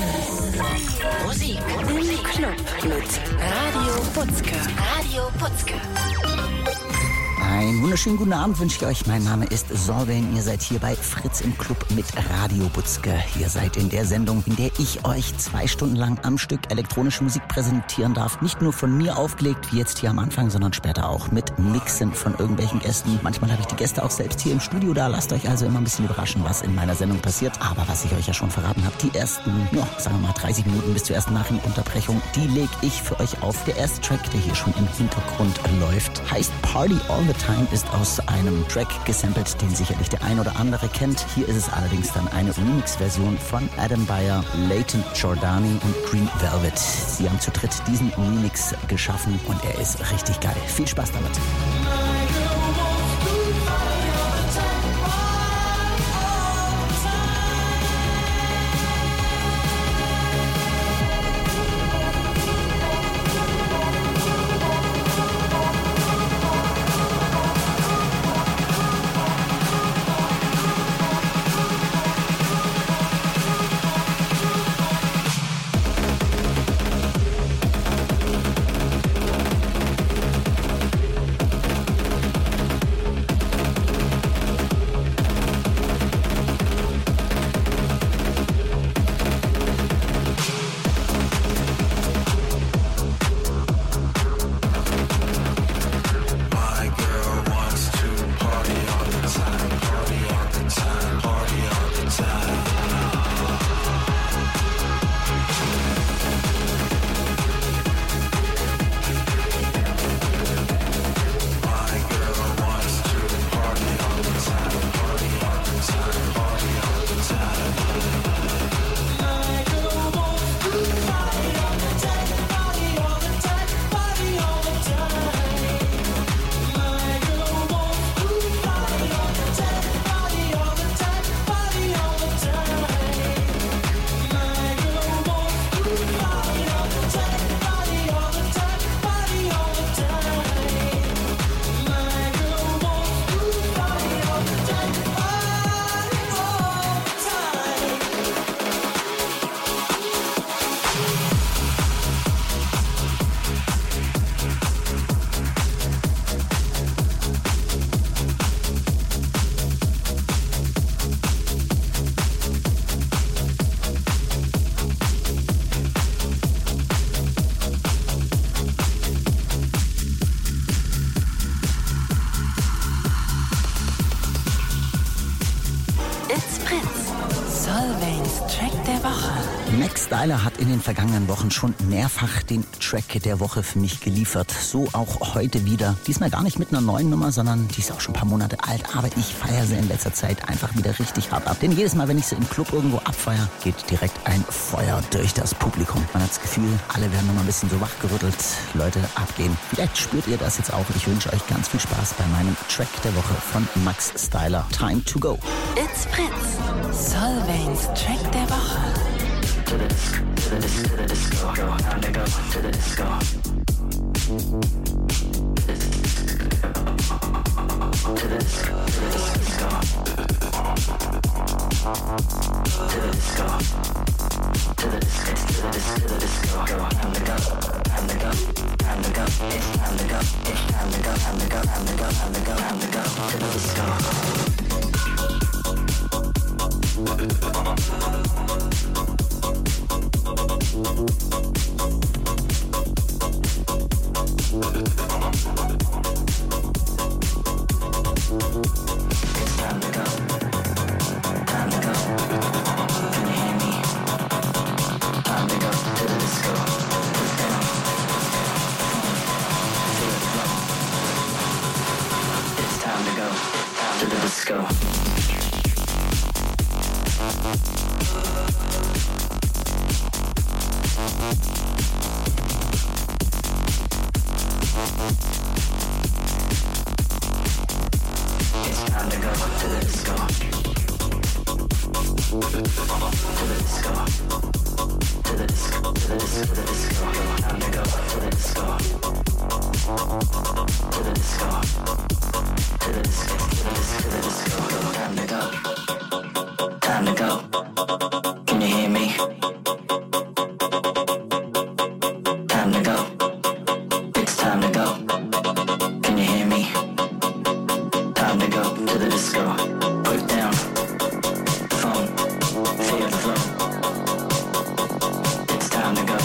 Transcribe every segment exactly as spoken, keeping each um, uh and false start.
Musik im Club mit Radio Butzke. Radio Butzke. Einen wunderschönen guten Abend wünsche ich euch. Mein Name ist Solveig. Ihr seid hier bei Fritz im Club mit Radio Butzke. Ihr seid in der Sendung, in der ich euch zwei Stunden lang am Stück elektronische Musik präsentieren darf. Nicht nur von mir aufgelegt, wie jetzt hier am Anfang, sondern später auch mit Mixen von irgendwelchen Gästen. Manchmal habe ich die Gäste auch selbst hier im Studio da. Lasst euch also immer ein bisschen überraschen, was in meiner Sendung passiert. Aber was ich euch ja schon verraten habe, die ersten, ja, sagen wir mal dreißig Minuten bis zur ersten Nachrichtenunterbrechung, die lege ich für euch auf. Der erste Track, der hier schon im Hintergrund läuft, heißt Party All the Time, ist aus einem Track gesampelt, den sicherlich der ein oder andere kennt. Hier ist es allerdings dann eine Remix-Version von Adam Beyer, Leighton Jordani und Green Velvet. Sie haben zu dritt diesen Remix geschaffen und er ist richtig geil. Viel Spaß damit. Max Styler hat in den vergangenen Wochen schon mehrfach den Track der Woche für mich geliefert. So auch heute wieder. Diesmal gar nicht mit einer neuen Nummer, sondern die ist auch schon ein paar Monate alt. Aber ich feiere sie in letzter Zeit einfach wieder richtig hart ab. Denn jedes Mal, wenn ich sie im Club irgendwo abfeiere, geht direkt ein Feuer durch das Publikum. Man hat das Gefühl, alle werden nochmal ein bisschen so wachgerüttelt. Leute, abgehen. Vielleicht spürt ihr das jetzt auch. Ich wünsche euch ganz viel Spaß bei meinem Track der Woche von Max Styler. Time to go. It's Fritz. Solveigs Track der Woche. To the disco, to the disco, to the disco, go, time to go to the disco. To the disco, to the disco, to the disco, to the disco, to the disco, to the disco, go, time to go, time to go, time to go, it's time to go, it's time to go, time to go, time to go, time to go, time to go, to the disco. Go. Time to go. Can you hear me?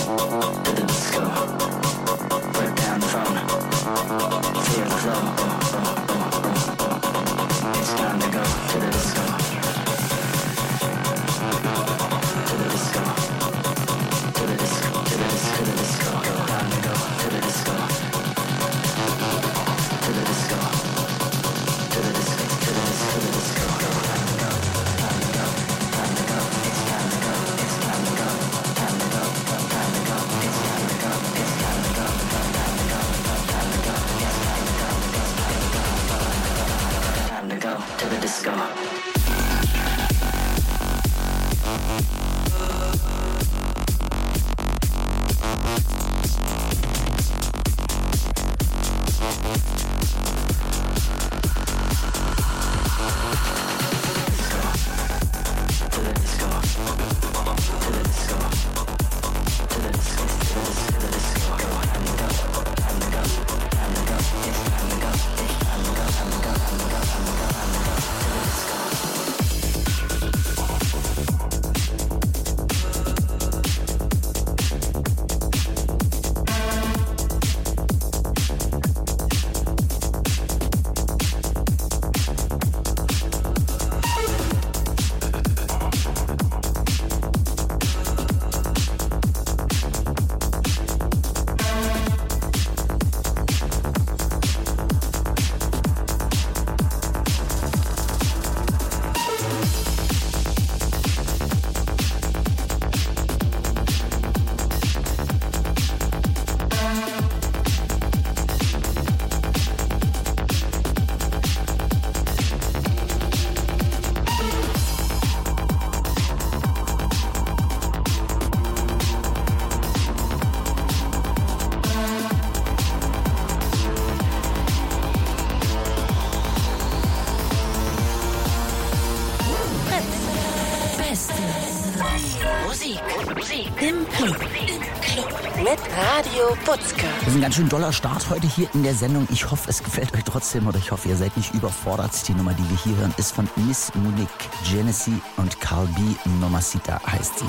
Das ist ein ganz schön doller Start heute hier in der Sendung. Ich hoffe, es gefällt euch trotzdem oder ich hoffe, ihr seid nicht überfordert. Die Nummer, die wir hier hören, ist von Miss Munich, Genesee und Carl B. Mamacita heißt sie.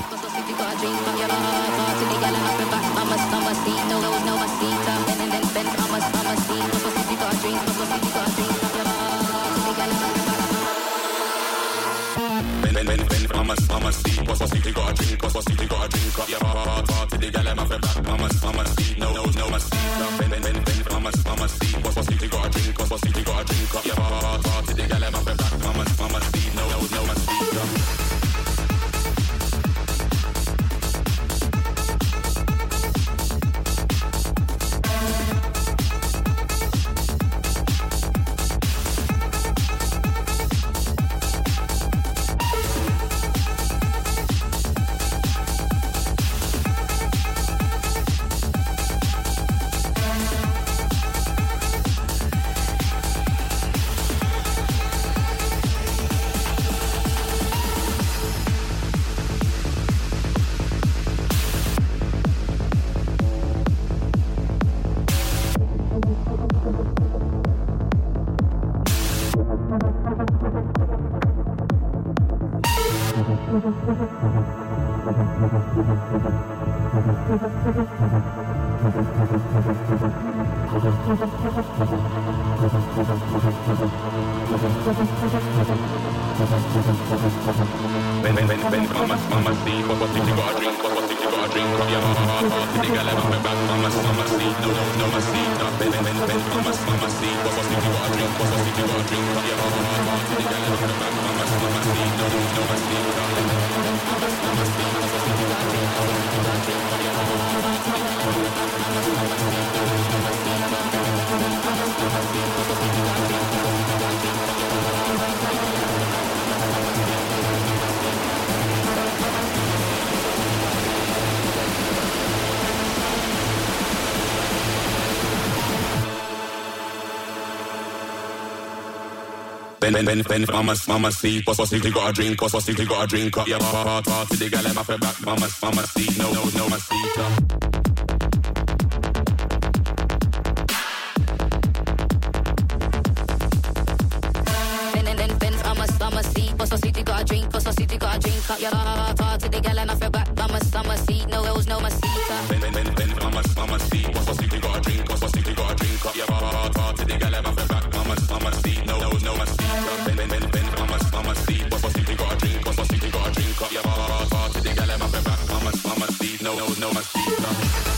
Mama, mama, see, what's what's he got a drink, what's what's he got a drink up, yeah, hard, hard, to the gal, I'm a back, mama, mama, see, no, no, no, my see, ben, ben, ben, ben, mama, mama, see, what's what's he got a drink, what's what's he got a drink up, yeah, hard, hard, to the gal, I'm a back, mama, mama, see, no, no, no, my see, Ben, ben, ben, ben, mama, mama, see, what, what, you got a drink, what, what, you got a drink, yeah, hard, hard, to the gal, I'm a back, mama, mama, see, no, no, no, my see, ben, ben, ben, ben, mama, mama, see, what, what, you got a drink, what, what, you got a drink, yeah, hard, hard, to the gal, I'm a back, mama, mama, see, no, no, no, my see, ben, ben, ben, ben, mama, mama, see, what, what, you got a drink, what, what, you got a drink, yeah, hard, hard, to the gal, I'm a back, mama, mama, see, no, no, no, my see, ben, ben, ben, ben, mama, mama, see, what, what, you got a drink, what, what, you got a drink, yeah, Ben, ben, ben, ben, mama, mama, see, what's what's he got a drink, what's what's he got a drink up, yeah, hard, hard, to the gal, I'm a back, mama, mama, see, no, no, no, my see, Ben, ben, ben, ben, mama, mama, see, what's what's he got a drink, what's what's he got a drink up, yeah, hard, hard, to the gal, I'm a back, mama, mama, see, no, no, my see, no, no, no, I see, no.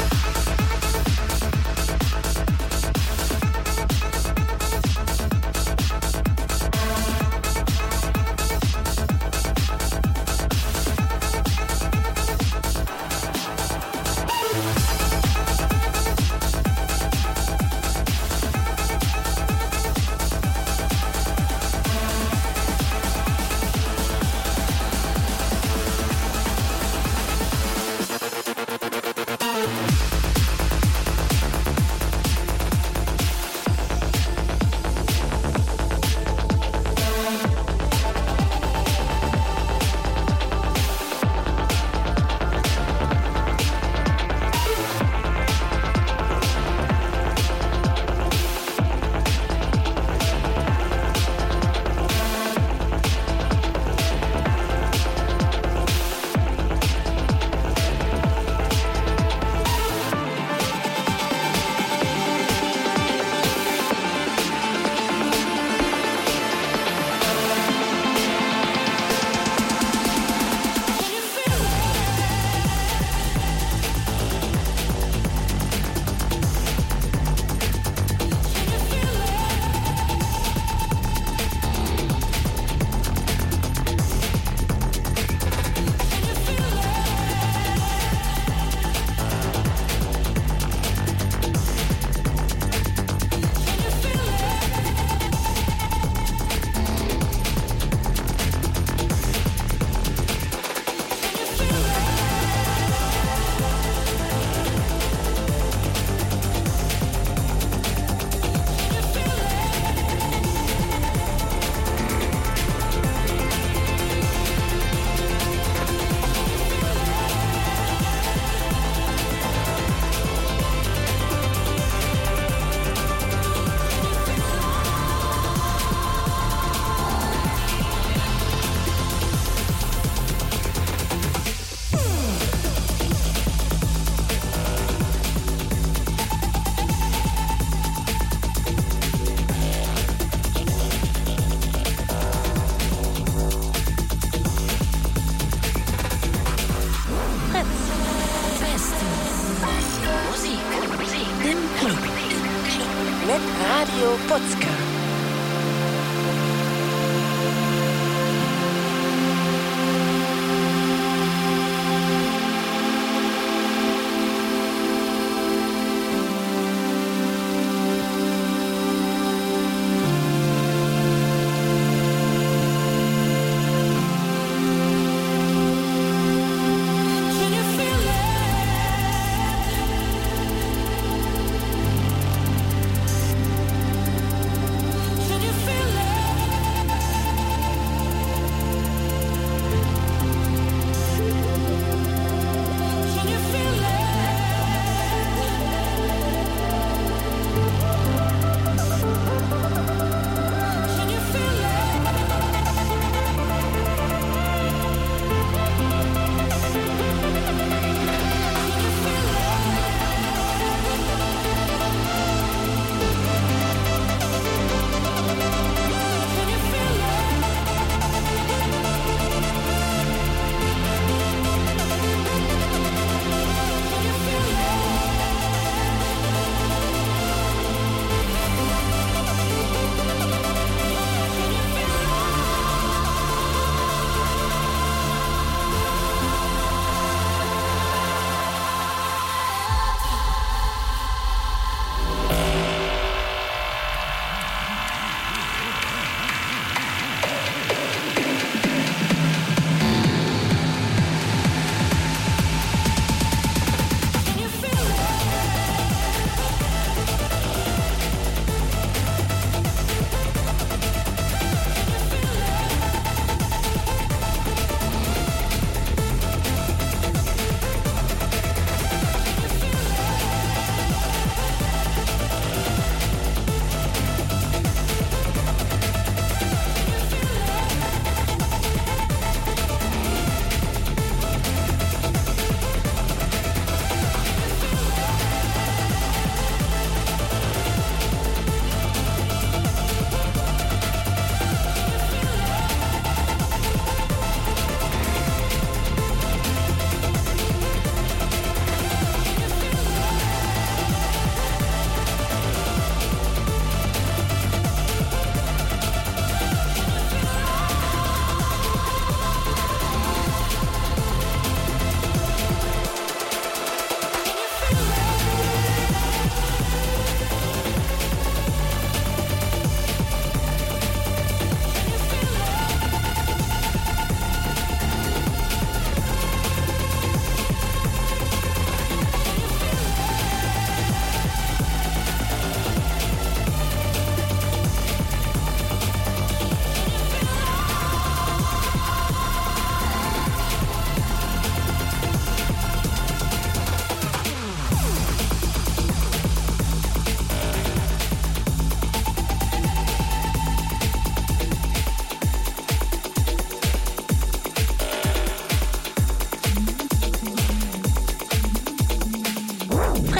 Radio Butzke.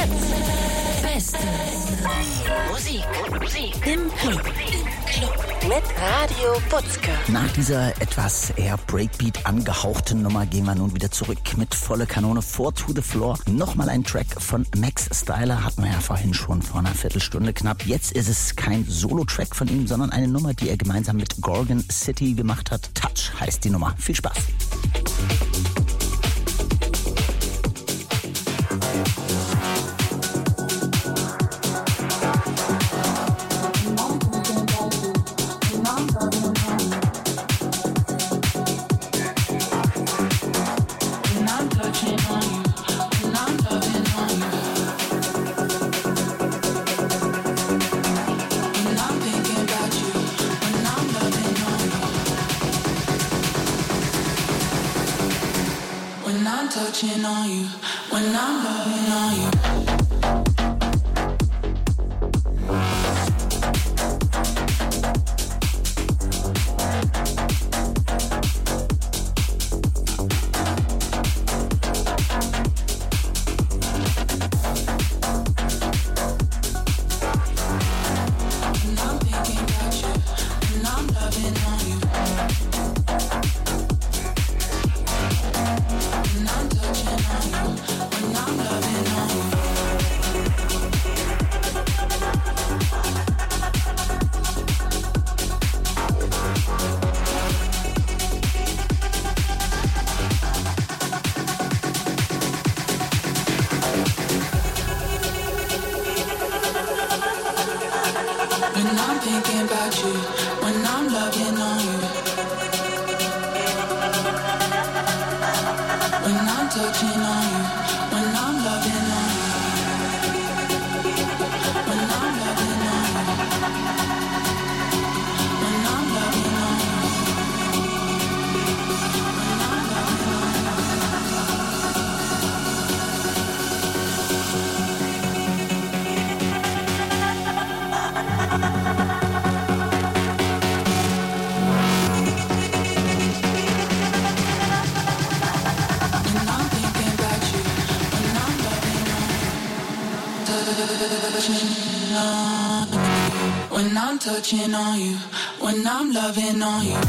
Fritz. Beste Musik. Musik. Im Club. Im Club. Mit Radio Butzke. Nach dieser etwas eher Breakbeat angehauchten Nummer gehen wir nun wieder zurück mit volle Kanone vor To The Floor. Nochmal ein Track von Max Styler, hatten wir ja vorhin schon vor einer Viertelstunde knapp. Jetzt ist es kein Solo-Track von ihm, sondern eine Nummer, die er gemeinsam mit Gorgon City gemacht hat. Touch heißt die Nummer. Viel Spaß. Touching on you, when I'm loving on you. When I'm touching on you, when I'm loving on you.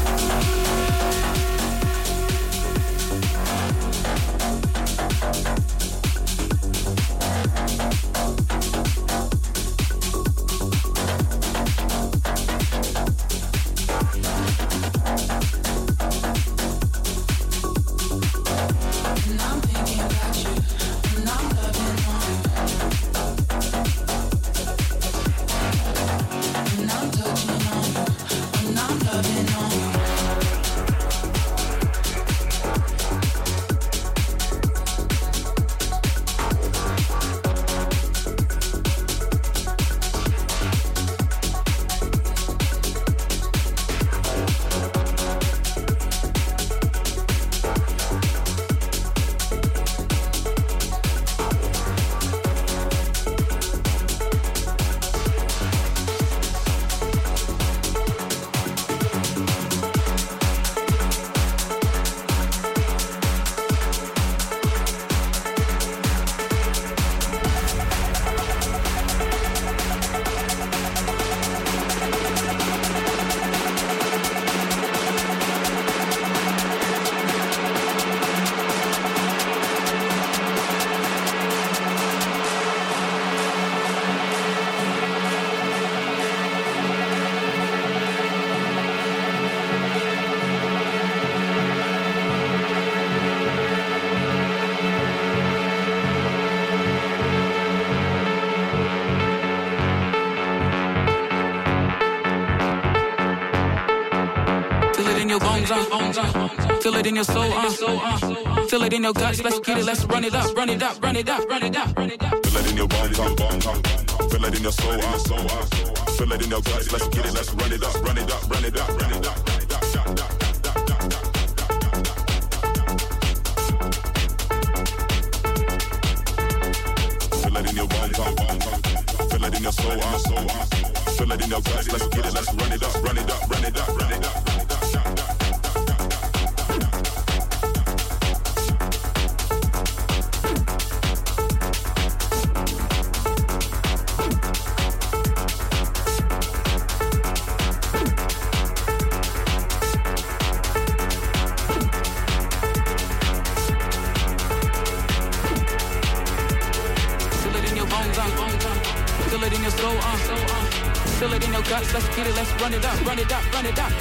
Feel it in your soul, uh. Feel it in your guts. Let's get it. Let's run it up, run it up, run it up, run it up, run it up. Feel it in your bones, uh. Feel it in your soul, uh. Feel it in your guts. Let's get it. Let's run it up, run it up, run it up, run it up. Feel it in your bones, uh. Feel it in your soul, uh. Feel it in your guts. Let's get it. Let's run it up, run it up, run it up, run it up. Feel it in your soul, uh. Feel it in your guts, let's get it, let's run it up, run it up, run it up.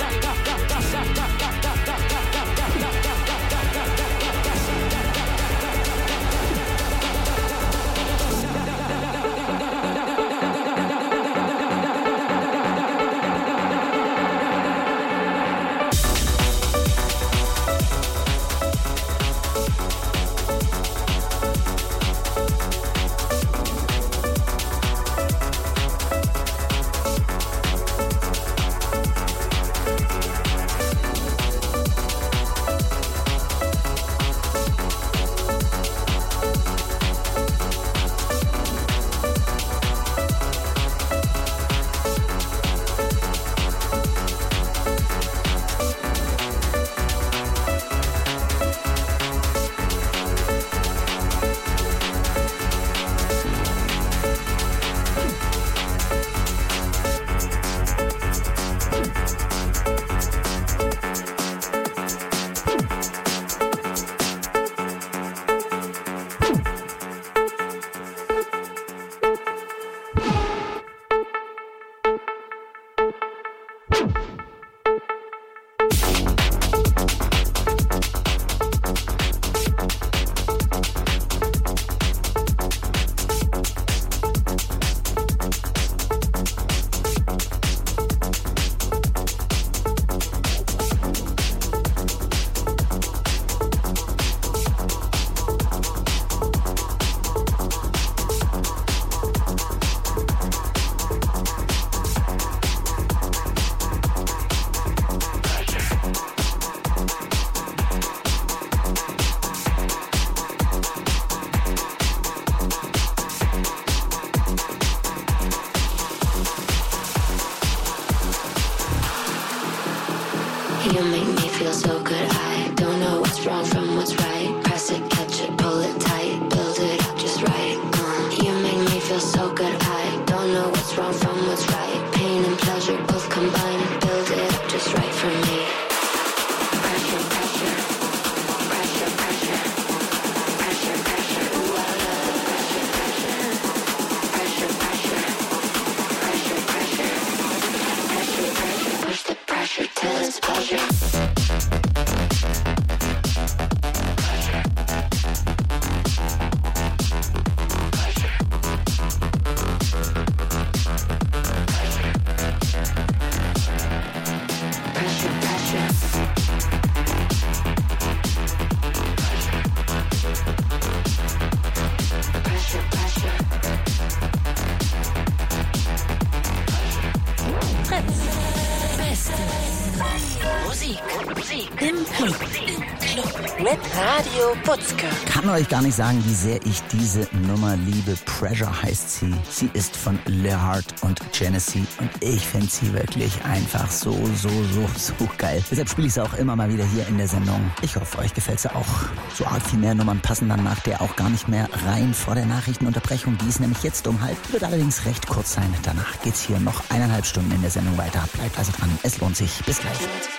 You make me feel so good. I don't know what's wrong from what's right. Press it, catch it, pull it tight, build it up just right. Uh, you make me feel so good. I don't know what's wrong from what's right. Pain and pleasure both combine and build it up just right for me. Pressure, pressure, pressure, pressure, pressure, pressure. Ooh, I love the pressure, pressure, pressure, pressure, pressure, pressure, pressure, pressure. Push the pressure till it's pleasure. Mit Radio Butzke. Kann euch gar nicht sagen, wie sehr ich diese Nummer liebe. Pressure heißt sie. Sie ist von Leard und Genesee und ich finde sie wirklich einfach so, so, so, so geil. Deshalb spiele ich sie auch immer mal wieder hier in der Sendung. Ich hoffe, euch gefällt sie auch. So arg viel mehr Nummern passen dann nach der auch gar nicht mehr rein vor der Nachrichtenunterbrechung. Die ist nämlich jetzt um halb, wird allerdings recht kurz sein. Danach geht's hier noch eineinhalb Stunden in der Sendung weiter. Bleibt also dran, es lohnt sich. Bis gleich.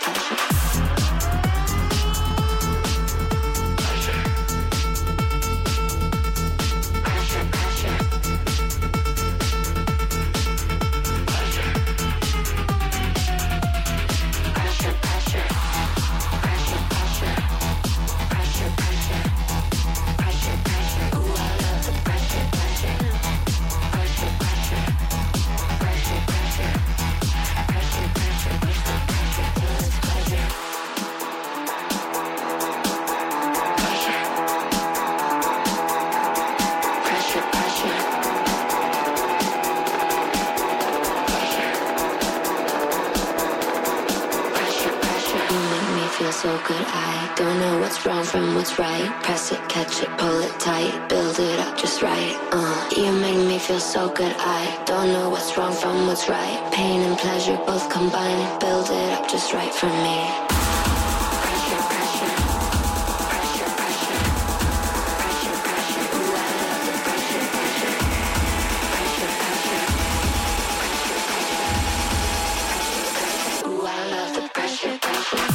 So good, I don't know what's wrong from what's right. Press it, catch it, pull it tight, build it up just right. Uh, you make me feel so good, I don't know what's wrong from what's right. Pain and pleasure both combine and build it up just right for me. Pressure, pressure, pressure, pressure, pressure, pressure. Ooh, I love the pressure, pressure, pressure, pressure, pressure, pressure. Ooh, I love the pressure, pressure.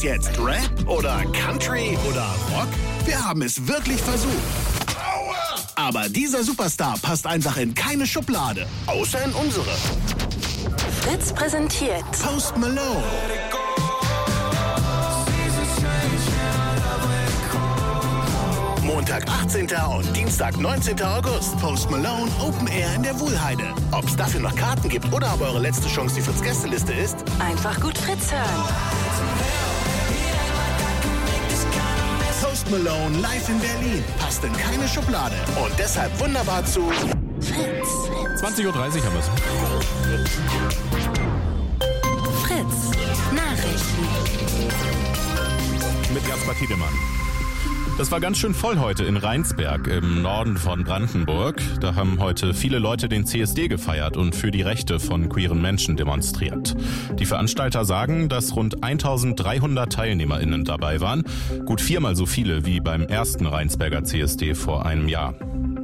jetzt Rap oder Country oder Rock? Wir haben es wirklich versucht. Aber dieser Superstar passt einfach in keine Schublade, außer in unsere. Fritz präsentiert Post Malone. Montag, achtzehnten und Dienstag, neunzehnten August. Post Malone Open Air in der Wuhlheide. Ob es dafür noch Karten gibt oder aber eure letzte Chance die Fritz-Gästeliste ist, einfach gut Fritz hören. Post Malone live in Berlin. Passt in keine Schublade und deshalb wunderbar zu Fritz. zwanzig Uhr dreißig haben wir es. Fritz. Nachrichten. Mit Jasper Tiedemann. Das war ganz schön voll heute in Rheinsberg im Norden von Brandenburg. Da haben heute viele Leute den C S D gefeiert und für die Rechte von queeren Menschen demonstriert. Die Veranstalter sagen, dass rund eintausenddreihundert TeilnehmerInnen dabei waren. Gut viermal so viele wie beim ersten Rheinsberger C S D vor einem Jahr.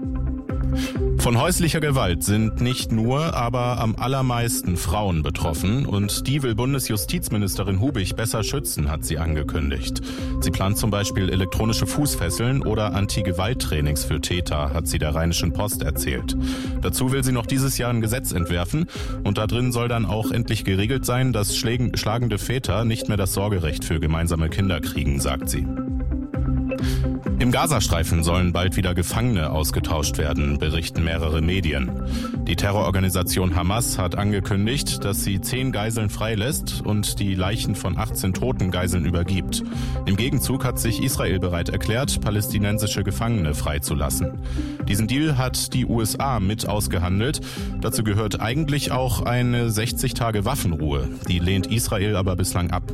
Von häuslicher Gewalt sind nicht nur, aber am allermeisten Frauen betroffen und die will Bundesjustizministerin Hubig besser schützen, hat sie angekündigt. Sie plant zum Beispiel elektronische Fußfesseln oder Anti-Gewalt-Trainings für Täter, hat sie der Rheinischen Post erzählt. Dazu will sie noch dieses Jahr ein Gesetz entwerfen und da drin soll dann auch endlich geregelt sein, dass schlagende Väter nicht mehr das Sorgerecht für gemeinsame Kinder kriegen, sagt sie. Im Gazastreifen sollen bald wieder Gefangene ausgetauscht werden, berichten mehrere Medien. Die Terrororganisation Hamas hat angekündigt, dass sie zehn Geiseln freilässt und die Leichen von achtzehn toten Geiseln übergibt. Im Gegenzug hat sich Israel bereit erklärt, palästinensische Gefangene freizulassen. Diesen Deal hat die U S A mit ausgehandelt. Dazu gehört eigentlich auch eine sechzig Tage Waffenruhe. Die lehnt Israel aber bislang ab.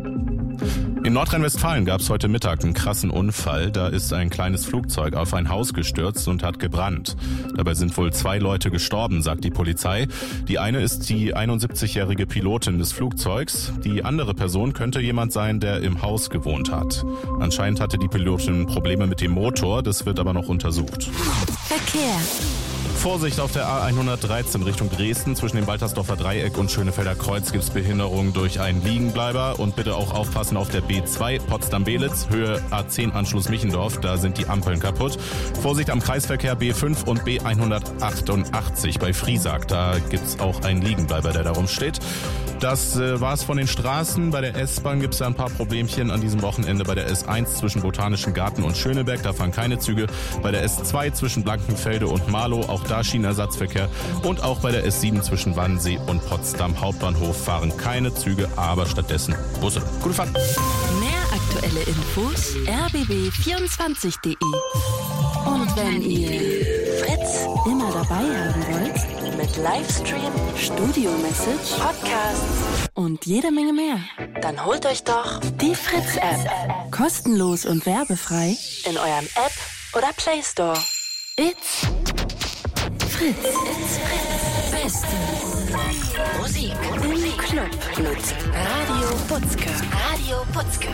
In Nordrhein-Westfalen gab es heute Mittag einen krassen Unfall. Da ist ein kleines Flugzeug auf ein Haus gestürzt und hat gebrannt. Dabei sind wohl zwei Leute gestorben, sagt die Polizei. Die eine ist die einundsiebzigjährige Pilotin des Flugzeugs. Die andere Person könnte jemand sein, der im Haus gewohnt hat. Anscheinend hatte die Pilotin Probleme mit dem Motor. Das wird aber noch untersucht. Verkehr. Vorsicht auf der A hundertdreizehn Richtung Dresden. Zwischen dem Waltersdorfer Dreieck und Schönefelder Kreuz gibt es Behinderung durch einen Liegenbleiber. Und bitte auch aufpassen auf der B zwei Potsdam-Belitz, Höhe A zehn Anschluss Michendorf. Da sind die Ampeln kaputt. Vorsicht am Kreisverkehr B fünf und B hundertachtundachtzig bei Friesack. Da gibt es auch einen Liegenbleiber, der da rumsteht. Das äh, war's von den Straßen. Bei der S-Bahn gibt es ja ein paar Problemchen an diesem Wochenende. Bei der S eins zwischen Botanischen Garten und Schöneberg, da fahren keine Züge. Bei der S zwei zwischen Blankenfelde und Marlow, auch da Schienenersatzverkehr. Und auch bei der S sieben zwischen Wannsee und Potsdam Hauptbahnhof fahren keine Züge, aber stattdessen Busse. Gute Fahrt. Mehr aktuelle Infos r b b vierundzwanzig punkt de. Und wenn ihr Fritz immer dabei haben wollt, mit Livestream, Studio-Message, Podcasts und jede Menge mehr, dann holt euch doch die Fritz-App. Kostenlos und werbefrei in eurem App oder Play Store. It's Fritz. It's Fritz. Beste Musik im Club mit Radio Butzke. Radio Butzke.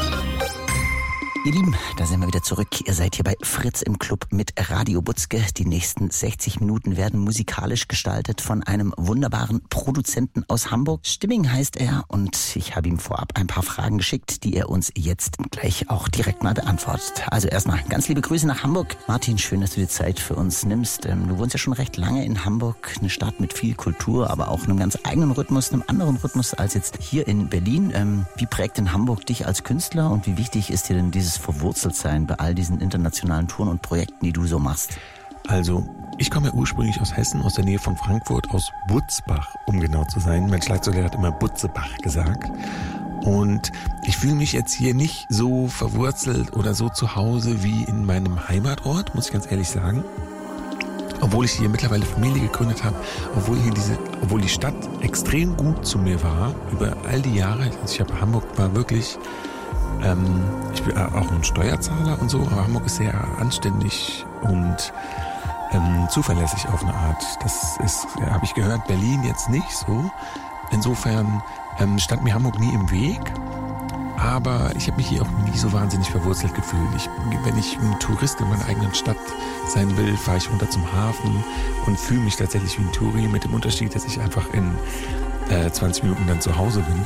Ihr Lieben, da sind wir wieder zurück. Ihr seid hier bei Fritz im Club mit Radio Butzke. Die nächsten sechzig Minuten werden musikalisch gestaltet von einem wunderbaren Produzenten aus Hamburg. Stimming heißt er und ich habe ihm vorab ein paar Fragen geschickt, die er uns jetzt gleich auch direkt mal beantwortet. Also erstmal ganz liebe Grüße nach Hamburg. Martin, schön, dass du dir Zeit für uns nimmst. Du wohnst ja schon recht lange in Hamburg, eine Stadt mit viel Kultur, aber auch einem ganz eigenen Rhythmus, einem anderen Rhythmus als jetzt hier in Berlin. Wie prägt denn Hamburg dich als Künstler und wie wichtig ist dir denn dieses Verwurzeltsein bei all diesen internationalen Touren und Projekten, die du so machst? Also, ich komme ja ursprünglich aus Hessen, aus der Nähe von Frankfurt, aus Butzbach, um genau zu sein. Mein Schlagzeuger hat immer Butzebach gesagt. Und ich fühle mich jetzt hier nicht so verwurzelt oder so zu Hause wie in meinem Heimatort, muss ich ganz ehrlich sagen. Obwohl ich hier mittlerweile Familie gegründet habe, obwohl hier diese, obwohl die Stadt extrem gut zu mir war, über all die Jahre. Also ich habe Hamburg war wirklich... Ähm, ich bin auch ein Steuerzahler und so, aber Hamburg ist sehr anständig und ähm, zuverlässig auf eine Art. Das ist, ja, habe ich gehört, Berlin jetzt nicht so. Insofern ähm, stand mir Hamburg nie im Weg, aber ich habe mich hier auch nie so wahnsinnig verwurzelt gefühlt. Ich, wenn ich ein Tourist in meiner eigenen Stadt sein will, fahre ich runter zum Hafen und fühle mich tatsächlich wie ein Touri, mit dem Unterschied, dass ich einfach in äh, zwanzig Minuten dann zu Hause bin.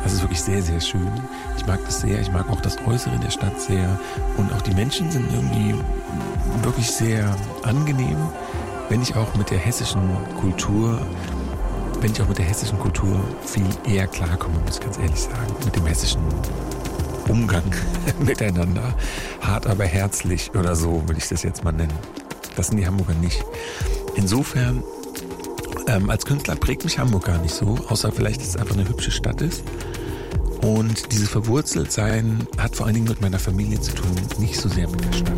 Das ist wirklich sehr, sehr schön. Ich mag das sehr. Ich mag auch das Äußere der Stadt sehr. Und auch die Menschen sind irgendwie wirklich sehr angenehm. Wenn ich auch mit der hessischen Kultur, wenn ich auch mit der hessischen Kultur viel eher klarkomme, muss ich ganz ehrlich sagen. Mit dem hessischen Umgang miteinander. Hart, aber herzlich oder so will ich das jetzt mal nennen. Das sind die Hamburger nicht. Insofern, ähm, als Künstler prägt mich Hamburg gar nicht so, außer vielleicht, dass es einfach eine hübsche Stadt ist. Und dieses Verwurzeltsein hat vor allen Dingen mit meiner Familie zu tun, nicht so sehr mit der Stadt.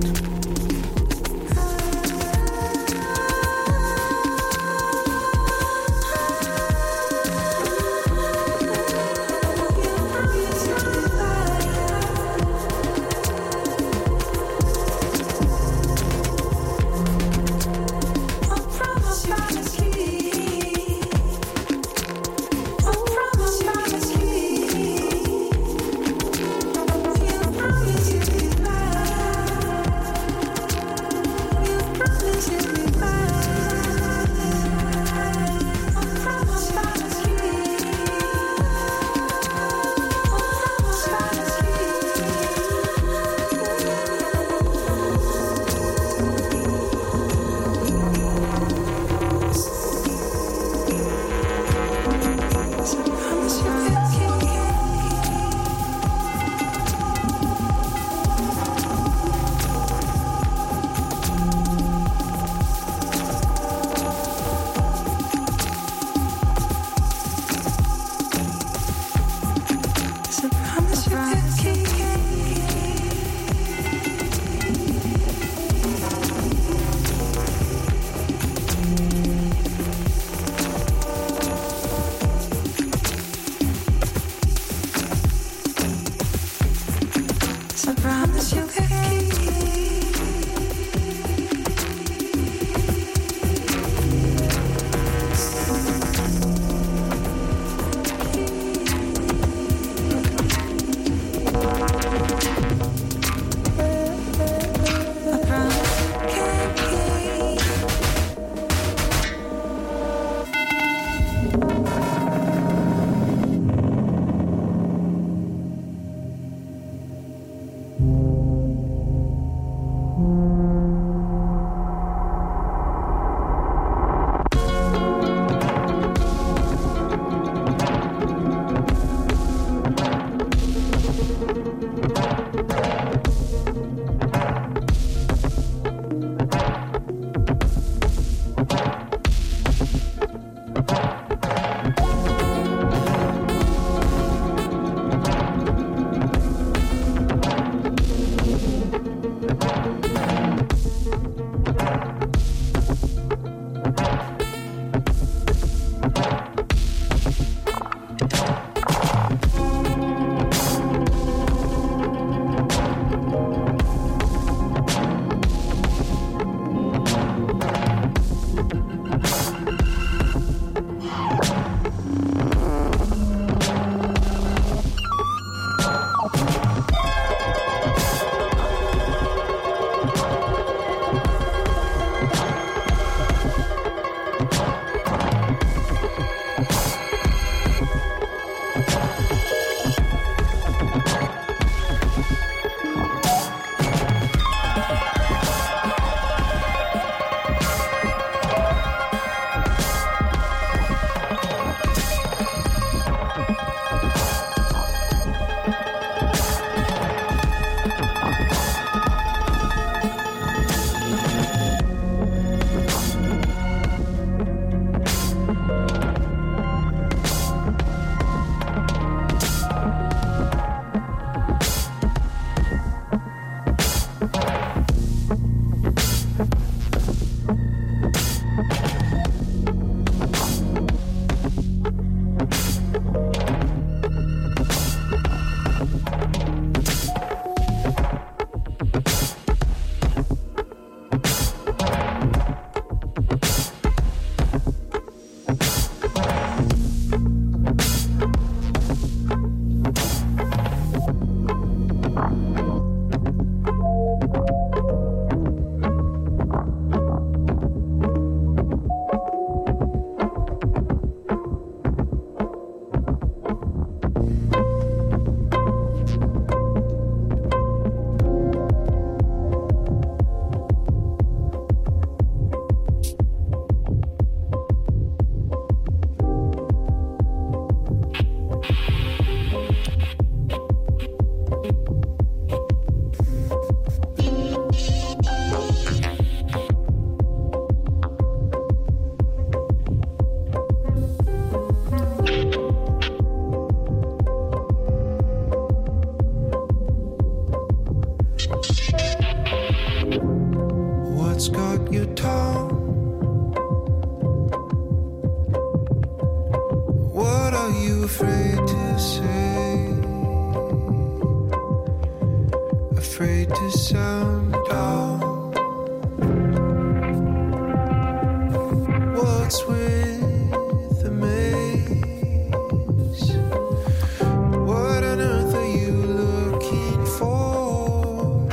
what's with the maze? What on earth are you looking for?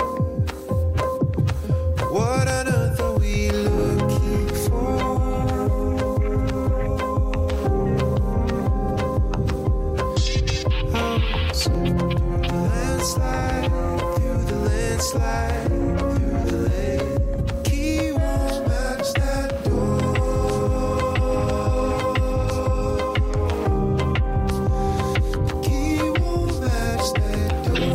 What on earth are we looking for? I'm sitting through the landslide, through the landslide, through the lake. Key won't match that door. Key won't match that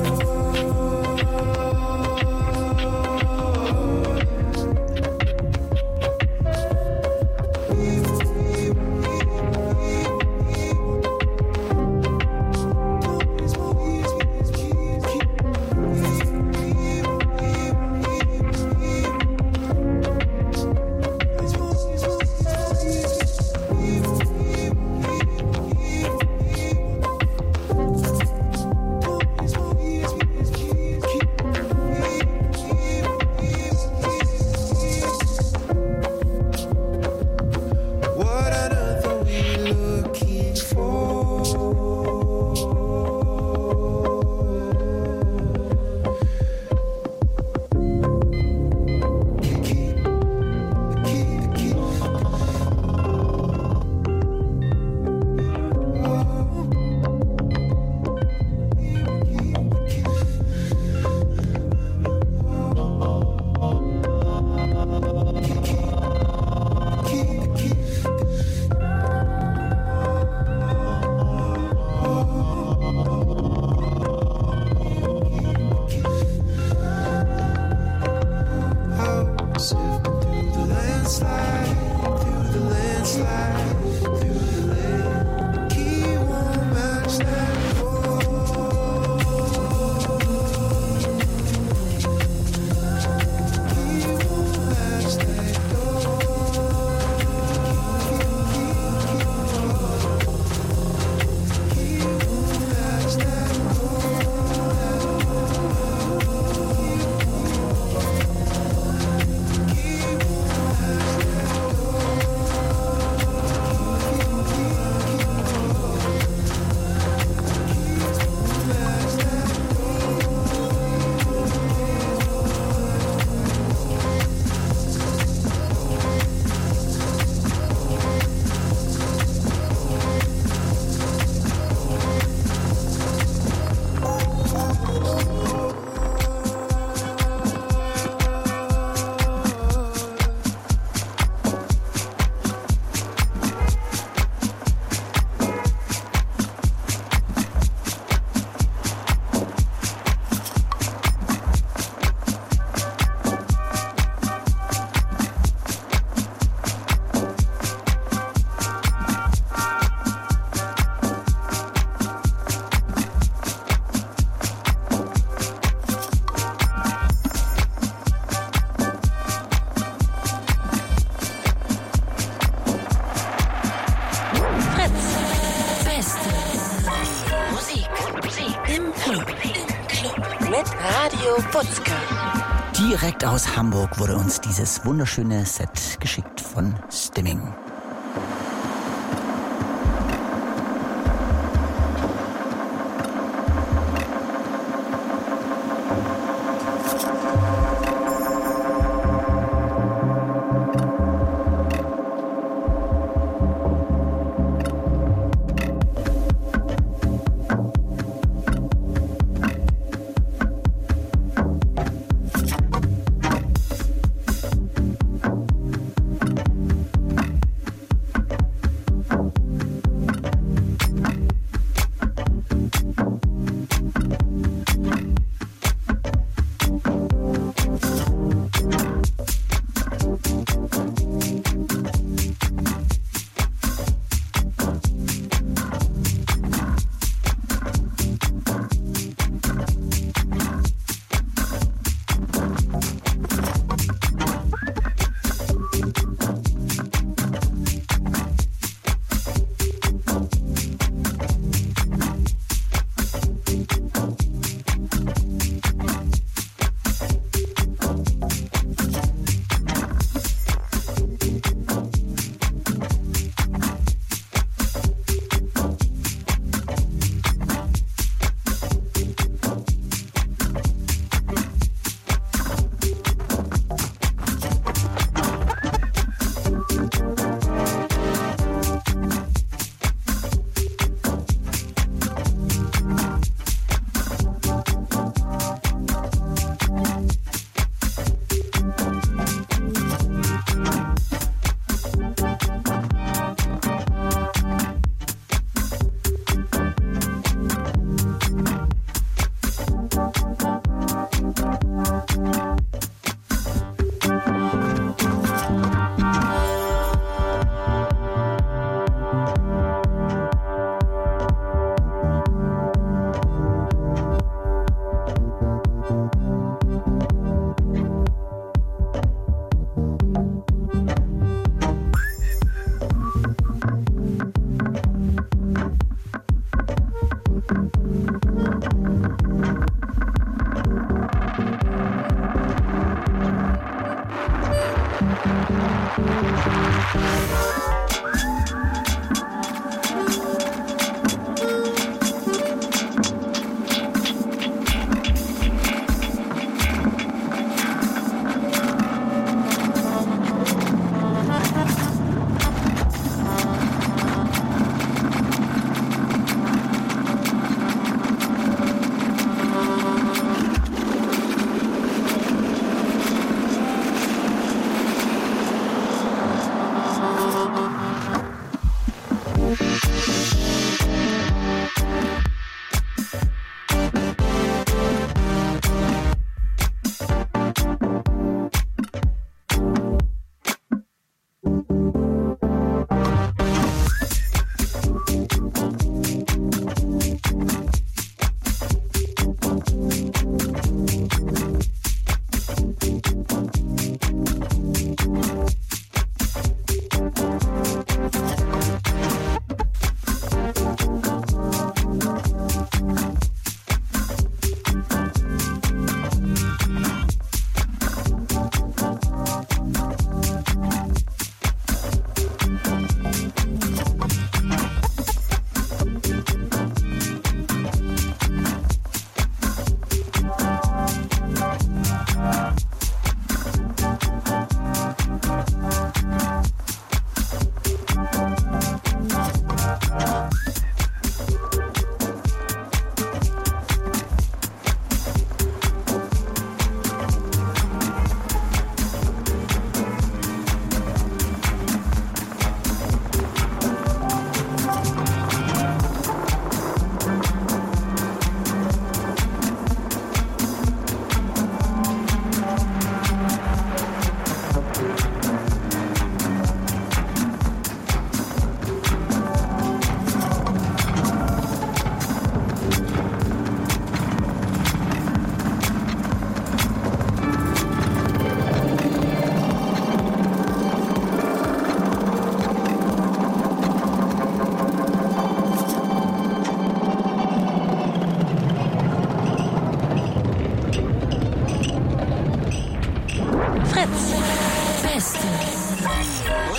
What on earth are we looking for? The key, the key, the key. Sifting through the landslide, through the landslide, through the lake. Key won't match that door. Key won't match that door. Key won't match that Beste Musik, Musik im Club, im Club mit Radio Butzke. Direkt aus Hamburg wurde uns dieses wunderschöne Set geschickt von Stimming.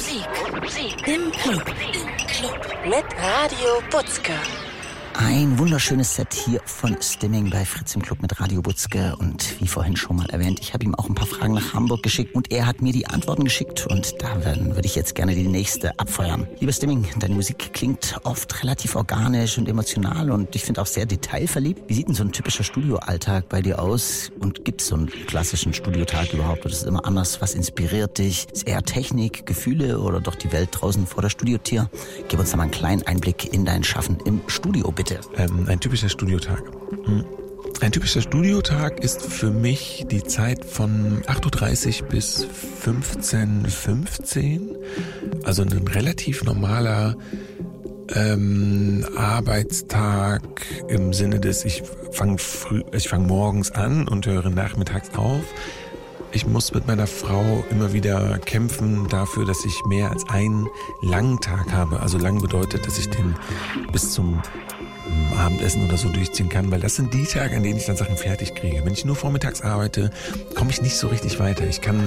Musik. Musik. Im Club. Im Club. Mit Radio Butzke. Ein wunderschönes Set hier von Stimming bei Fritz im Club mit Radio Butzke. Und wie vorhin schon mal erwähnt, ich habe ihm auch ein paar Fragen nach Hamburg geschickt und er hat mir die Antworten geschickt. Und da würde ich jetzt gerne die nächste abfeuern. Lieber Stimming, deine Musik klingt oft relativ organisch und emotional und ich finde auch sehr detailverliebt. Wie sieht denn so ein typischer Studioalltag bei dir aus? Und gibt es so einen klassischen Studiotag überhaupt? Oder ist es immer anders? Was inspiriert dich? Ist eher Technik, Gefühle oder doch die Welt draußen vor der Studiotür? Gib uns da mal einen kleinen Einblick in dein Schaffen im Studio, bitte. Ähm, ein typischer Studiotag. Ein typischer Studiotag ist für mich die Zeit von acht Uhr dreißig bis fünfzehn Uhr fünfzehn. Also ein relativ normaler ähm, Arbeitstag im Sinne des, ich fange früh, ich fange morgens an und höre nachmittags auf. Ich muss mit meiner Frau immer wieder kämpfen dafür, dass ich mehr als einen langen Tag habe. Also lang bedeutet, dass ich den bis zum Abendessen oder so durchziehen kann, weil das sind die Tage, an denen ich dann Sachen fertig kriege. Wenn ich nur vormittags arbeite, komme ich nicht so richtig weiter. Ich kann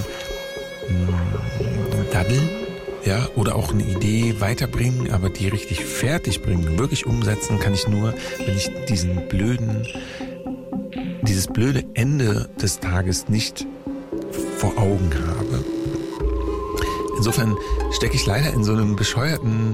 mh, daddeln, ja, oder auch eine Idee weiterbringen, aber die richtig fertig bringen, wirklich umsetzen, kann ich nur, wenn ich diesen blöden, dieses blöde Ende des Tages nicht vor Augen habe. Insofern stecke ich leider in so einem bescheuerten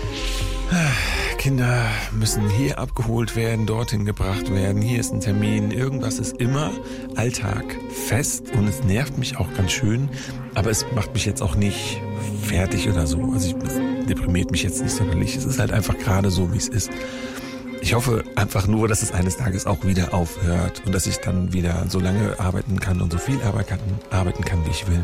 Kinder müssen hier abgeholt werden, dorthin gebracht werden, hier ist ein Termin, irgendwas ist immer Alltag fest und es nervt mich auch ganz schön, aber es macht mich jetzt auch nicht fertig oder so. Also es deprimiert mich jetzt nicht sonderlich, es ist halt einfach gerade so, wie es ist. Ich hoffe einfach nur, dass es eines Tages auch wieder aufhört und dass ich dann wieder so lange arbeiten kann und so viel arbeiten kann, wie ich will.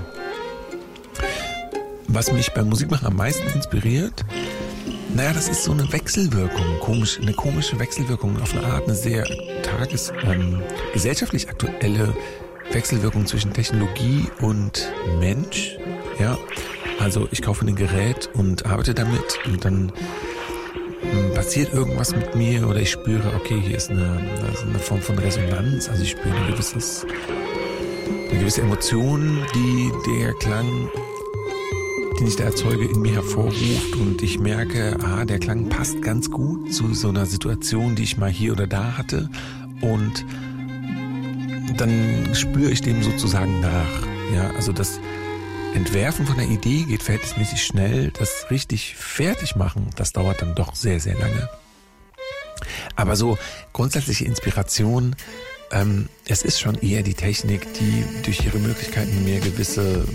Was mich beim Musikmachen am meisten inspiriert, naja, das ist so eine Wechselwirkung, komisch, eine komische Wechselwirkung, auf eine Art eine sehr tages-, ähm, gesellschaftlich aktuelle Wechselwirkung zwischen Technologie und Mensch. Ja, also ich kaufe ein Gerät und arbeite damit und dann ähm, passiert irgendwas mit mir oder ich spüre, okay, hier ist eine, also eine Form von Resonanz, also ich spüre ein gewisses, eine gewisse Emotion, die der Klang, den ich da erzeuge, in mir hervorruft und ich merke, ah, der Klang passt ganz gut zu so einer Situation, die ich mal hier oder da hatte und dann spüre ich dem sozusagen nach. Ja, also das Entwerfen von der Idee geht verhältnismäßig schnell, das richtig fertig machen, das dauert dann doch sehr, sehr lange. Aber so grundsätzliche Inspiration, ähm, es ist schon eher die Technik, die durch ihre Möglichkeiten mir gewisse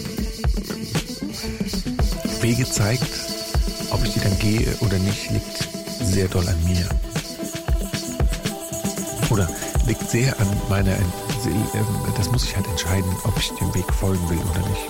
Wege zeigt. Ob ich die dann gehe oder nicht, liegt sehr doll an mir. Oder liegt sehr an meiner, das muss ich halt entscheiden, ob ich dem Weg folgen will oder nicht.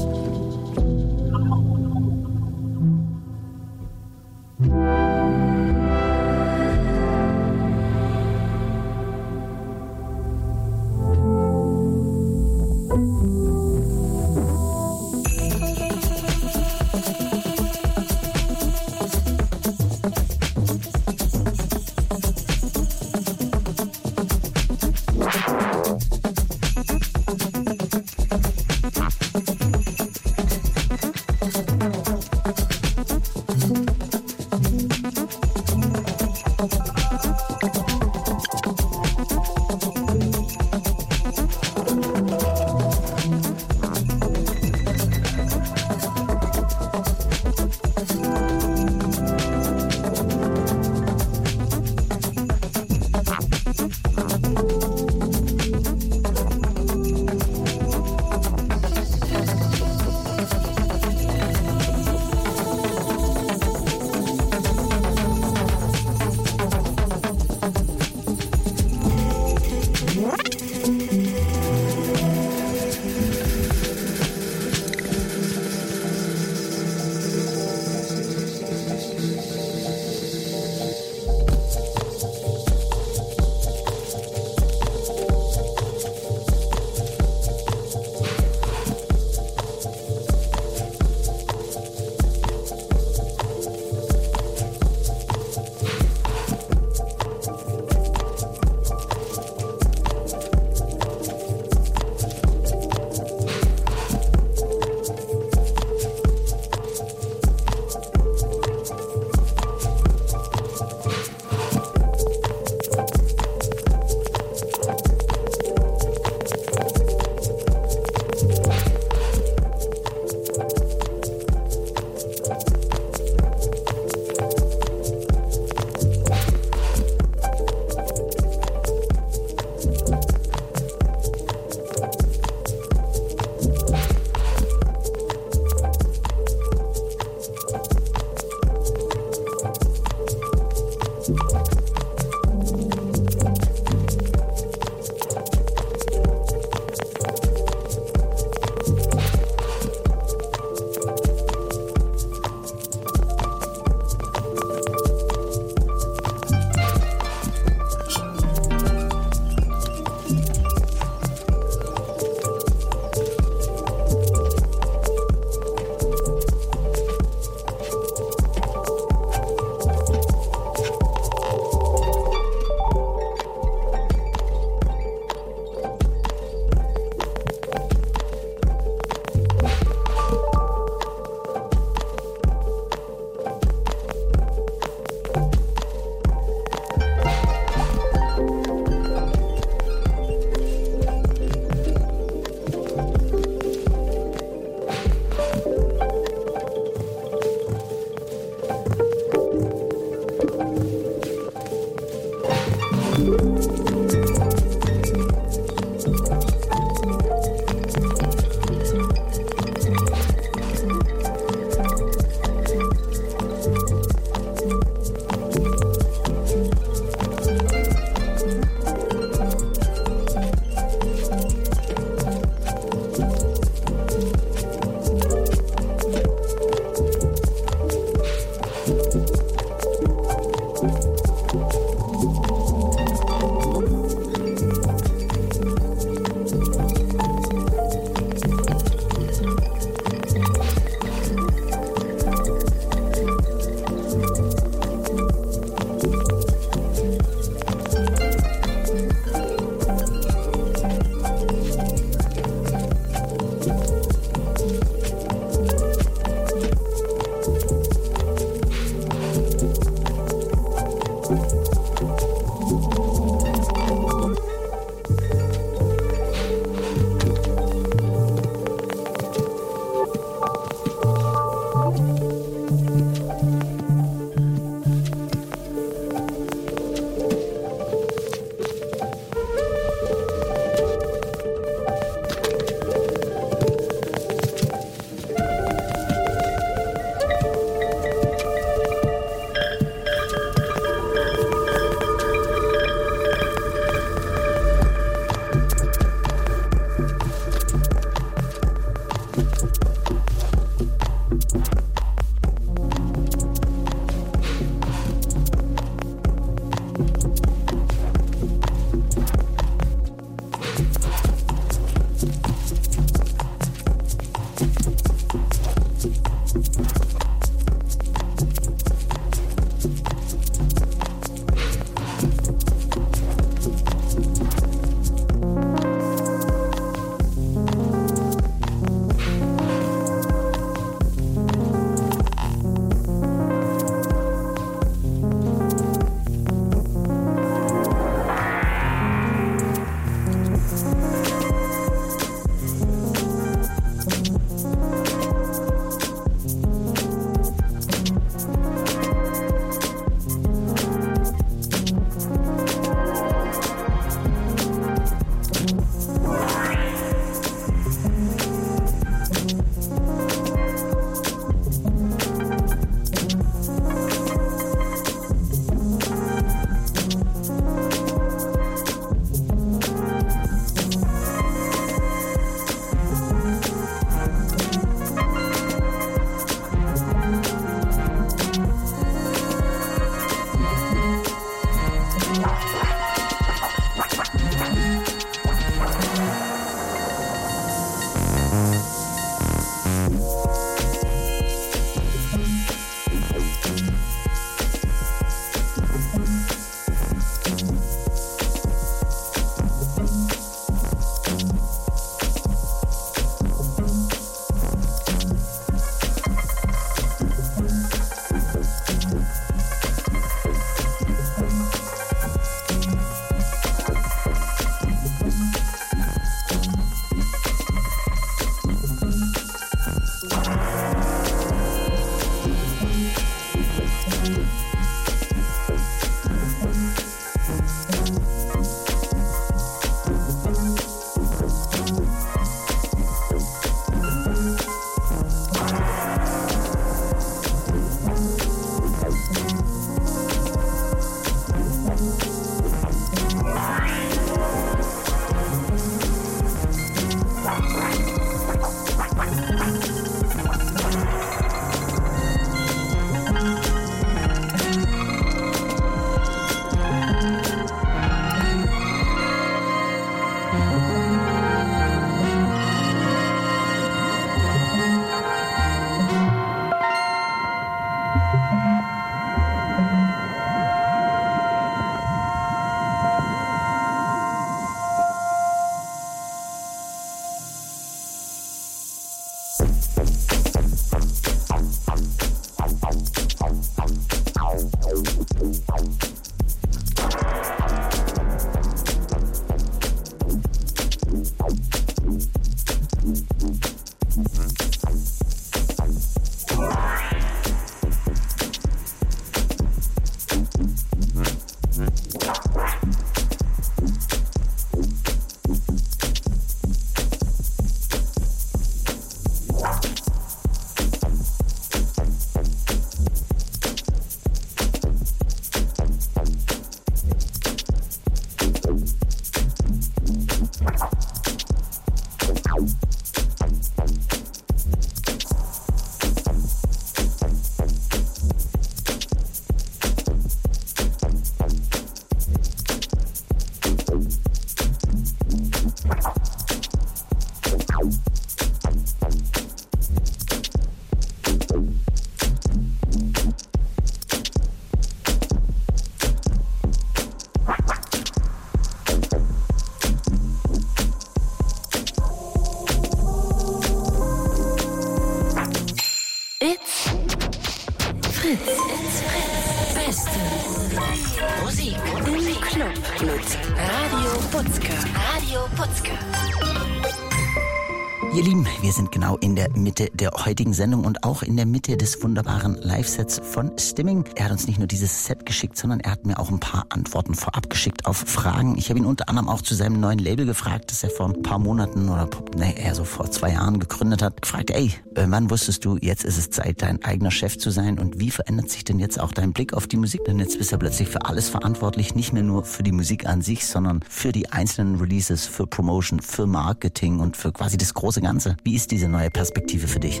Ihr Lieben, wir sind genau in der Mitte der heutigen Sendung und auch in der Mitte des wunderbaren Live-Sets von Stimming. Er hat uns nicht nur dieses Set geschickt, sondern er hat mir auch ein paar Antworten vorab geschickt auf Fragen. Ich habe ihn unter anderem auch zu seinem neuen Label gefragt, das er vor ein paar Monaten oder ne, eher so vor zwei Jahren gegründet hat. Gefragt, ey, wann wusstest du, jetzt ist es Zeit, dein eigener Chef zu sein und wie verändert sich denn jetzt auch dein Blick auf die Musik? Denn jetzt bist du plötzlich für alles verantwortlich, nicht mehr nur für die Musik an sich, sondern für die einzelnen Releases, für Promotion, für Marketing und für quasi das große Ganze. Wie ist diese neue Perspektive für dich?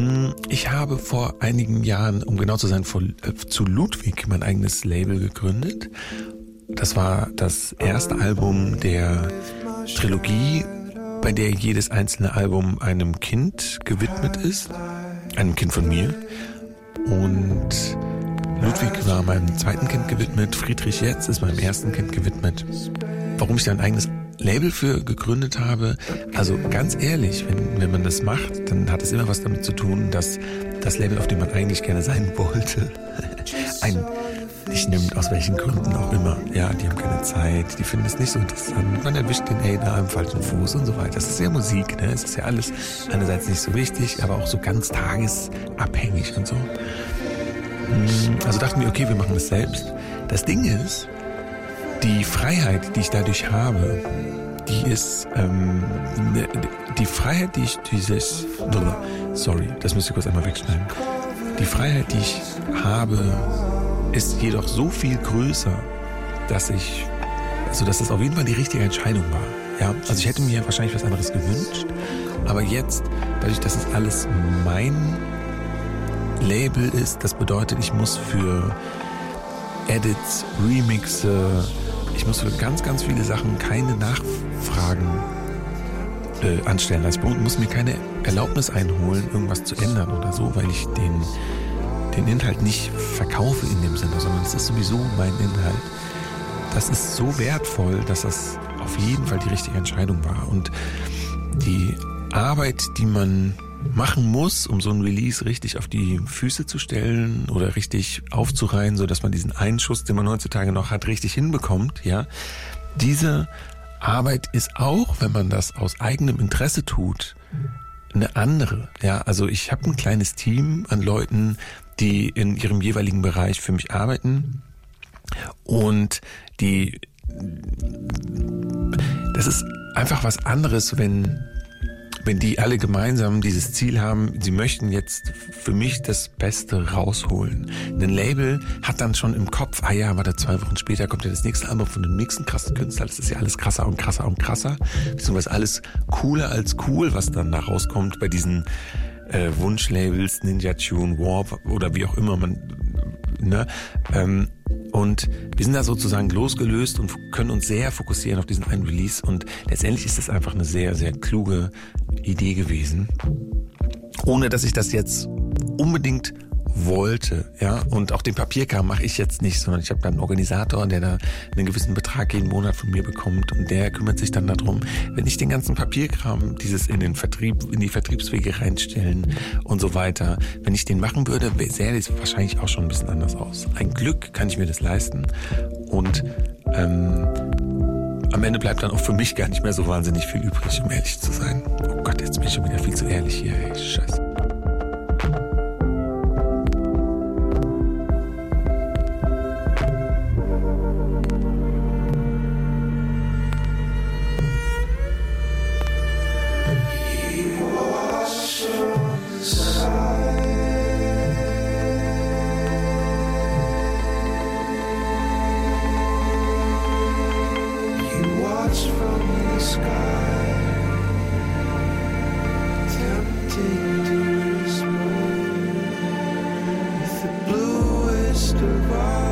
Ich habe vor einigen Jahren, um genau zu sein, vor, äh, zu Ludwig mein eigenes Label gegründet. Das war das erste Album der Trilogie, bei der jedes einzelne Album einem Kind gewidmet ist. einem Kind von mir. Und Ludwig war meinem zweiten Kind gewidmet, Friedrich jetzt ist meinem ersten Kind gewidmet. Warum ich da ein eigenes Label für gegründet habe, also ganz ehrlich, wenn, wenn man das macht, dann hat es immer was damit zu tun, dass das Label, auf dem man eigentlich gerne sein wollte, ein nicht nimmt, aus welchen Gründen auch immer. Ja, die haben keine Zeit, die finden es nicht so interessant, man erwischt den A da am falschen Fuß und so weiter. Das ist ja Musik, ne? Es ist ja alles einerseits nicht so wichtig, aber auch so ganz tagesabhängig und so. Also dachten wir, okay, wir machen das selbst. Das Ding ist, die Freiheit, die ich dadurch habe, die ist, ähm, die Freiheit, die ich dieses, sorry, das müsst ihr kurz einmal wegschneiden. Die Freiheit, die ich habe, ist jedoch so viel größer, dass ich, also dass es auf jeden Fall die richtige Entscheidung war. Ja, also ich hätte mir wahrscheinlich was anderes gewünscht, aber jetzt, dadurch, dass es alles mein Label ist, das bedeutet, ich muss für Edits, Remixe, ich muss für ganz, ganz viele Sachen keine Nachfragen äh, anstellen. Also ich muss mir keine Erlaubnis einholen, irgendwas zu ändern oder so, weil ich den, den Inhalt nicht verkaufe in dem Sinne, sondern es ist sowieso mein Inhalt. Das ist so wertvoll, dass das auf jeden Fall die richtige Entscheidung war. Und die Arbeit, die man machen muss, um so ein Release richtig auf die Füße zu stellen oder richtig aufzureihen, so dass man diesen Einschuss, den man heutzutage noch hat, richtig hinbekommt, ja. Diese Arbeit ist auch, wenn man das aus eigenem Interesse tut, eine andere, ja. Also ich habe ein kleines Team an Leuten, die in ihrem jeweiligen Bereich für mich arbeiten und die, das ist einfach was anderes, wenn Wenn die alle gemeinsam dieses Ziel haben, sie möchten jetzt für mich das Beste rausholen. Ein Label hat dann schon im Kopf, ah ja, warte, zwei Wochen später kommt ja das nächste Album von dem nächsten krassen Künstler. Das ist ja alles krasser und krasser und krasser. Beziehungsweise alles cooler als cool, was dann da rauskommt bei diesen äh, Wunschlabels, Ninja Tune, Warp oder wie auch immer man, ne, ähm, und wir sind da sozusagen losgelöst und können uns sehr fokussieren auf diesen einen Release. Und letztendlich ist das einfach eine sehr, sehr kluge Idee gewesen. Ohne, dass ich das jetzt unbedingt wollte, ja. Und auch den Papierkram mache ich jetzt nicht, sondern ich habe dann einen Organisator, der da einen gewissen Betrag jeden Monat von mir bekommt und der kümmert sich dann darum, wenn ich den ganzen Papierkram, dieses in den Vertrieb, in die Vertriebswege reinstellen und so weiter, wenn ich den machen würde, sähe es wahrscheinlich auch schon ein bisschen anders aus. Ein Glück kann ich mir das leisten und ähm, am Ende bleibt dann auch für mich gar nicht mehr so wahnsinnig viel übrig, um ehrlich zu sein. Oh Gott, jetzt bin ich schon wieder viel zu ehrlich hier, ey, scheiße. Of all